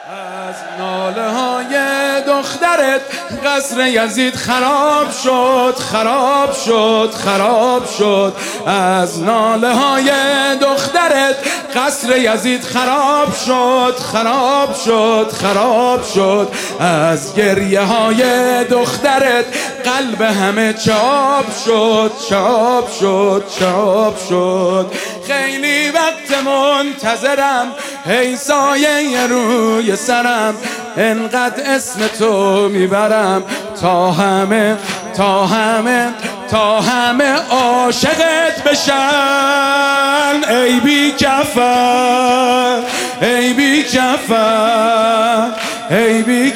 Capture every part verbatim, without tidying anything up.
از ناله های دخترت قصر یزید خراب شد، خراب شد، خراب شد. از ناله های دخترت قصر یزید خراب شد، خراب شد، خراب شد. از گریه های دخترت قلب همه چاپ شد، چاپ شد، چاپ شد. خیلی وقت منتظرم ای سایه روی سرم، انقدر اسم تو میبرم تا همه تا همه تا همه عاشقت بشن. ای بی کفن، ای بی کفن، ای بی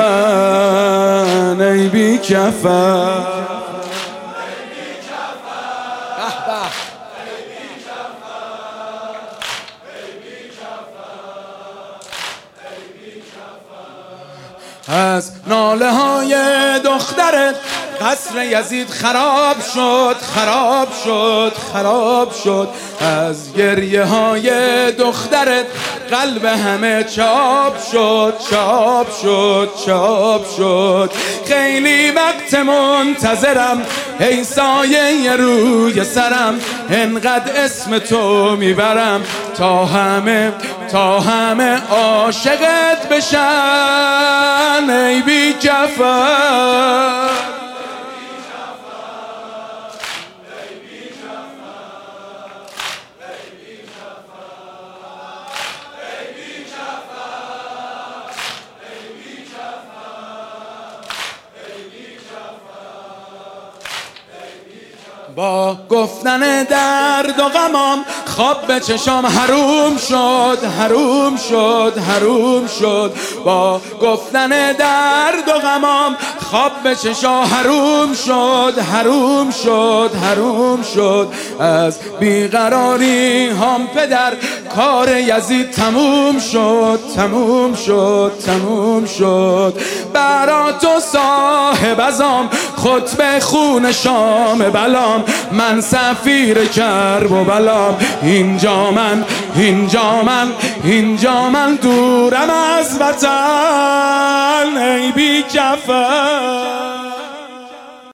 کفن، ای بی کفن. از ناله های دخترت قصر یزید خراب شد، خراب شد، خراب شد. از گریه های دخترت قلب همه چاپ شد، چاپ شد، چاپ شد. خیلی وقت منتظرم ای سایه روی سرم، انقدر اسم تو میبرم تا همه تا همه عاشقت بشن. ای بی کفن، با گفتن درد و غمام خواب به چشام حروم شد، حروم شد، حروم شد. با گفتن درد و غمام خواب به چشام حروم شد، حروم شد، حروم شد. از بیقراری هم پدر کار یزید تموم شد، تموم شد، تموم شد. برا تو صاحب ازام خطبه خون شام بلام، من سفیر کرب و بلام. اینجا من، اینجا من، اینجا من دورم از وطن. ای بی کفن.